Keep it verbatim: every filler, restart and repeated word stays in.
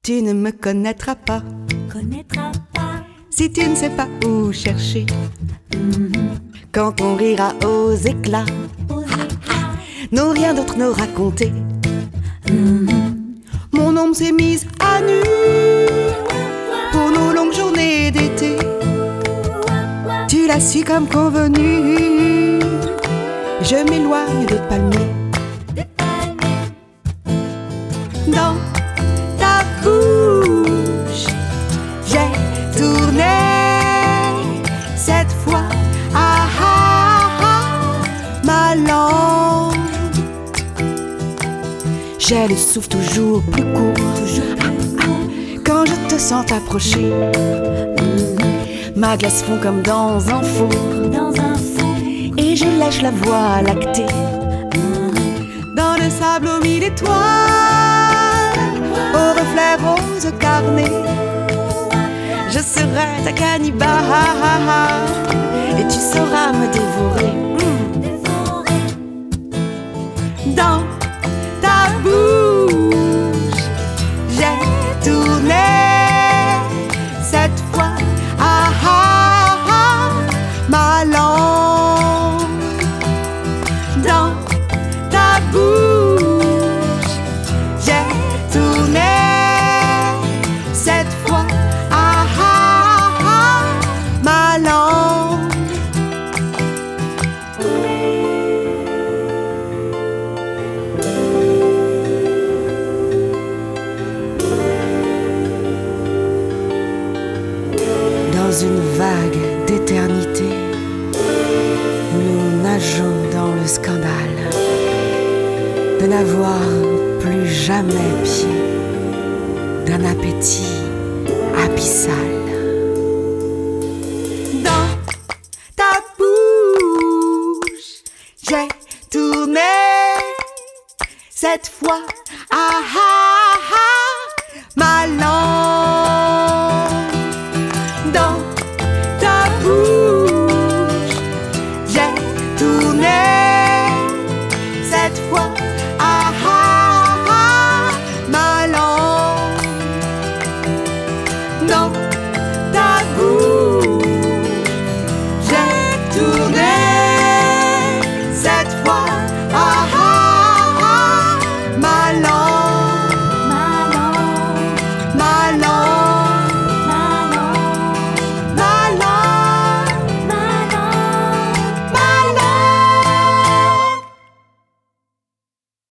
Tu ne me connaîtras pas, connaîtras pas. si tu ne sais pas où chercher. Mm-hmm. Quand on rira aux éclats, Aux éclats. nous rien d'autre nous raconter. Mm-hmm. Mon ombre s'est mise à nu pour nos longues journées d'été. Tu l'as su comme convenu, je m'éloigne des palmiers. Des palmiers. Dans ta bouche, j'ai tourné cette fois ah, ah, ah, ma langue. J'ai le souffle toujours plus court, toujours plus court. Quand je te sens t'approcher, Mm-hmm. ma glace fond comme dans un four, Dans un four. et je lèche la voie lactée. Mm-hmm. Dans le sable aux mille étoiles, au reflet rose carné, je serai ta cannibale et tu sauras me dévorer. Mm. Dévoré. Dans ta bouche, j'ai tourné cette fois ah, ah, ah, ma langue. Dans ta bouche, j'ai tourné cette fois ah, ah, ah, ma langue. Dans une vague d'éternité, nous nageons dans le scandale de n'avoir plus jamais pied d'un appétit abyssal. Dans ta bouche, j'ai tourné cette fois